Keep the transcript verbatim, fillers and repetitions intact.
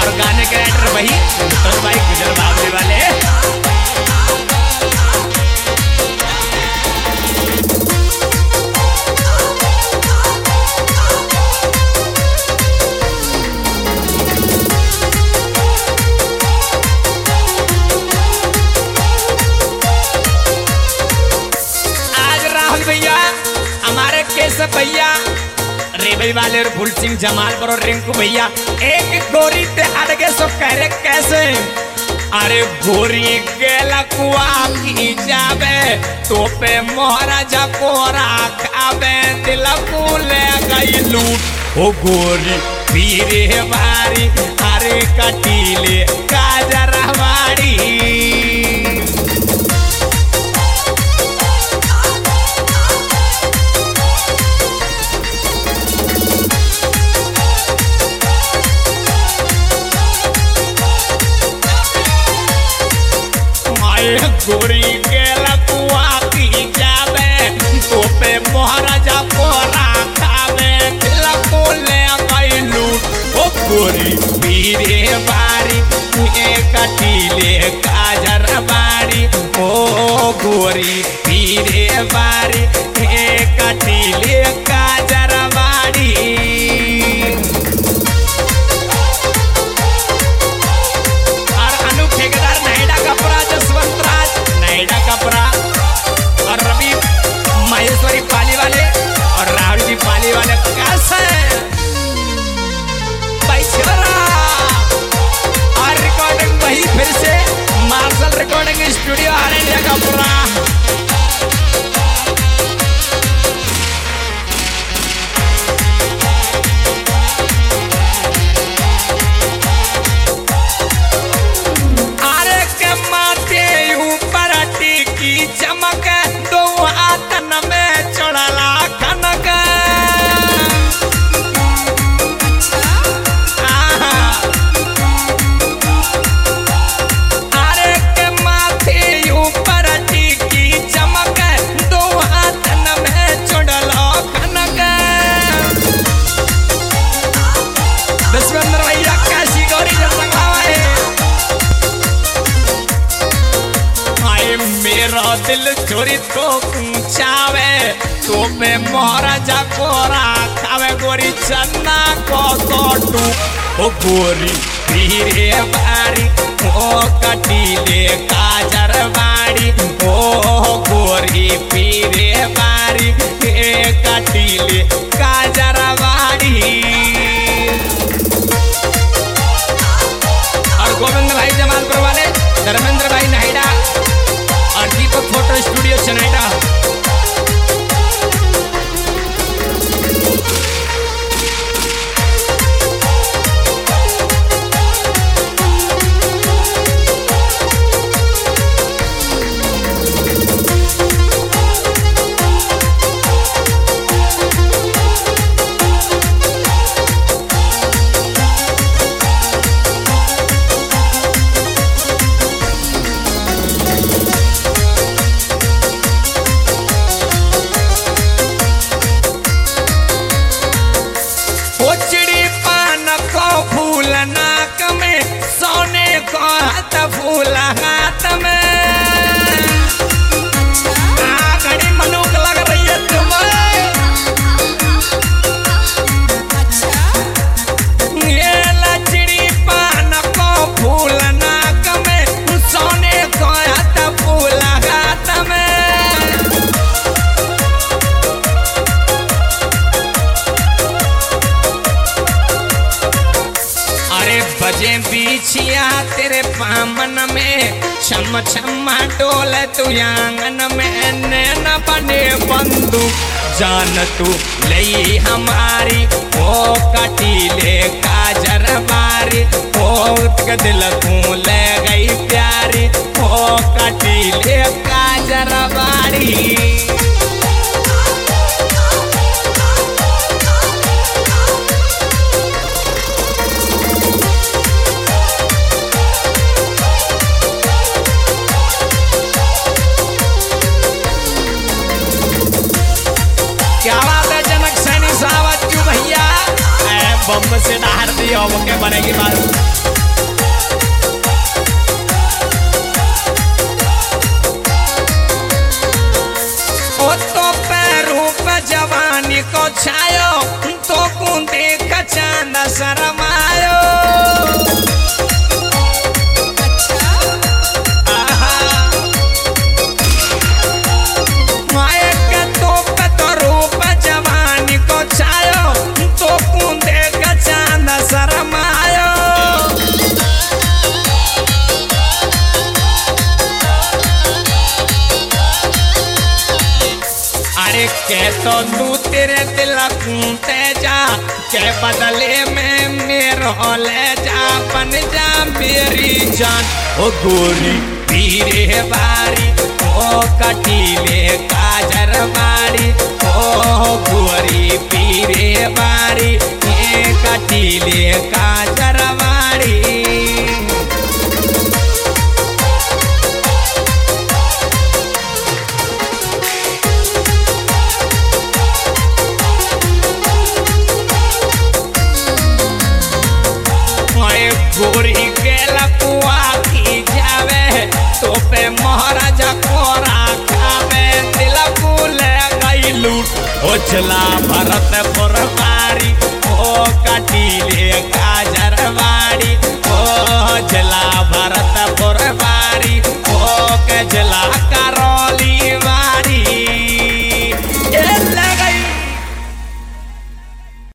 और गाने के राइटर भाई तो भाई गुजर बावली वाले। भैया हमारे केशव भैया रेबई वाले और फुल सिंह जमालपुर और रिंकू भैया एक गोरी ते अड़गे सो कह रहे कैसे। अरे गोरी गेला कुआ की जावे तो पे महाराजा कोरा खावे दिल ले गई लूट ओ गोरी पीरे बारी अरे कटीले काजरवाड़ी। गोरी के लकुआ की जावे तो पे महाराजा कोरा खावे लको ले गई लूट ओ गोरी पीरे बारी कटीले काजरवाड़ी ओ गोरी पीरे बारी कटीले काजरवाड़ी। और अनु ठेकेदार नायडा कपड़ा जसवंत राज नायडा कपड़ा और रवि महेश्वरी पाली वाले और राहुल जी पाली वाले कैसे और रिकॉर्डिंग वही फिर से मार्शल रिकॉर्डिंग स्टूडियो आरंडिया कपड़ा। चमक दो आतन में चढ़ला खनक अरे के माथे ऊपर टिकी चमक दो आतन में चढ़ला खनक। दसवेंद्र भैया कैसी गौरी जसंगावे मेरा दिल चोरी तो पूछावे तो पे महाराजा कोरा खावे गोरी चन्ना को कोटू ओ गोरी पीरे बारी ओ कटीले काजरवाड़ी ओ गोरी पीरे बारी कटीले काजरवाड़ी। और गोविंद भाई जमालपुर वाले धर्मेंद्र भाई नायडा और दीपक फोटो स्टूडियो चनाइडा। हाथ फूल हाथ में आ घड़ी मनुक लग रही है तुम्हें ये लचड़ी पान को फूल नाक में सोने को हाथ फूल हाथ में। अरे बजे बीछिया तेरे पामन में छम छम डोल तू आंगन में नैन बने बंधु जान तू लई हमारी ओ कटीले काजरवाड़ी ओ दिल तू ले गई प्यारी ओ कटीले काजरवाड़ी। क्या बात है जनक सैनी साहब भैया बम से डार दी के बनेगी बात। तू तेरे दिल कूटे जा के बदले में मेरे ले जा बन जा मेरी जान। ओ गोरी पीरे बारी ओ कटीले काजर बारी ओ गोरी पीरे बारी ए कटीले काजर बारी। गोरी के लकुआ की जावे तो पे महाराजा कोरा खावे दिल भूले गई लूट ओ चला भरत पुरवारी ओ कटीले काजर बाड़ी ओ चला